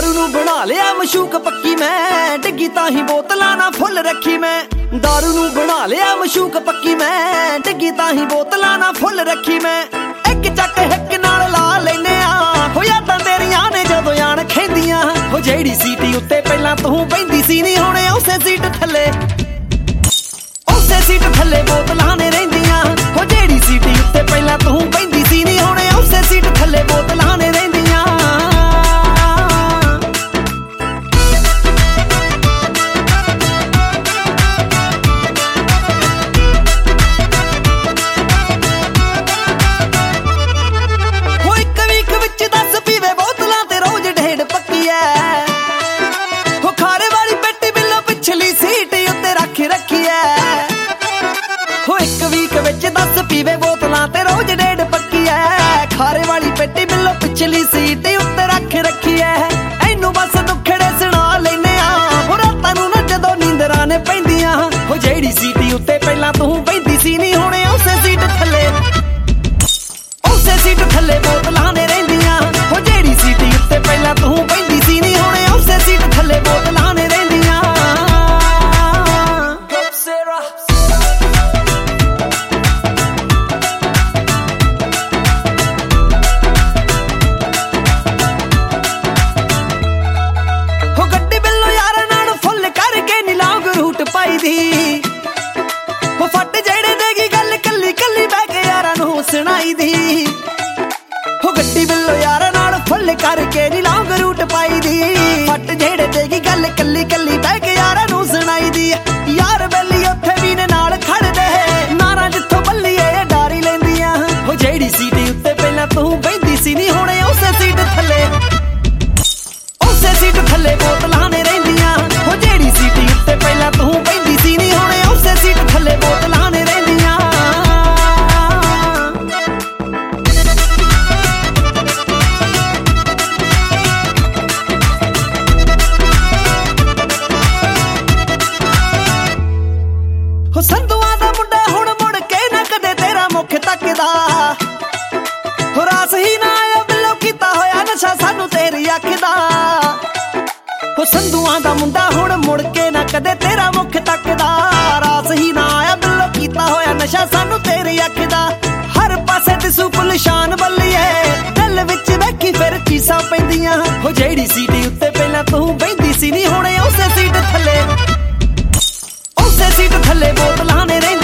दारू नू बना लिया मशूक पक्की मैं, डिग्गी ताही बोतलां ना फुल रखी मैं। दारू नू बना लिया मशूक पक्की मैं, डिग्गी ताही बोतलां ना फुल रखी मैं। एक चक हिक नाल ला लैने आ हो यादां तेरियां ने जदों यान खेंदियां। हो जेड़ी सीटी उत्ते पहलां तूं बैंदी सी नी हुण उसे सीट थल्ले, उसे सीट थल्ले बोतलां ने रहिंदियां। हो जेड़ी सीटी उत्ते पहलां तूं बैंदी सी नी हुण उसे सीट थल्ले बोतलां ने रहिंदियां। पीवे बोतलां ते रोज डेढ़ पक्की है, खारे वाली पेटी बिल्लो पिछली सीट उत्ते रख रखी है। इनू बस दुखड़े सुना लेने आ हो रातां नू ना जदों नींदरां ने पैंदियां। हो जेड़ी सीटी उत्ते पहलां तूं बैंदी सी नी हुण उसे सीट थल्ले, उसे सीट थल्ले बोतलां ने रहिंदियां। हो जेड़ी सीटी उत्ते पहलां तूं बैंदी सी नी हुण उसे सीट थल्ले बोतलां ने रहिंदियां। हो फट जेड़े देगी गल कली कली बह के यारां नू सुनाई दी। हो गड्डी बिल्लो यारां नाल फुल करके नी लॉन्ग रूट पाई दी। फट जेड़े देगी गल कली कली बह के यारां नू सुनाई दी। यार बेली उत्थे भी ने नाल खड़दे नारां जिथों बल्लीए डारी लैंदियां। हो जेड़ी सीटी उत्ते पहलां तूं बैंदी सी नी हुण उसे सीट थल्ले, उसे सीट थल्ले बोतलां ने रहिंदियां। हो जेड़ी सीटी उत्ते पहलां तूं बैंदी सी नी हुण उसे सीट थल्ले बोतलां ने रहिंदियां। हो संधुआं दा मुंडा हुण मुड़ के ना कदे तेरा मुख तकदा। हो रास ही ना आया बिल्लो कीता होया नशा सानू तेरी अख दा। हो संधुआं दा मुंडा हुण मुड़ के ना कदे तेरा मुख तकदा। रास ही ना आया बिल्लो कीता होया नशा सानू तेरी अख दा। हर पासे दिसू गुलशान बल्लीए दिल विच बैठी फिर चीसां पैंदियां। हो जेड़ी सीटी उत्ते पहलां तूं बैंदी सी नी हुण उसे सीट थल्ले, उसे सीट थल्ले बोतलां ने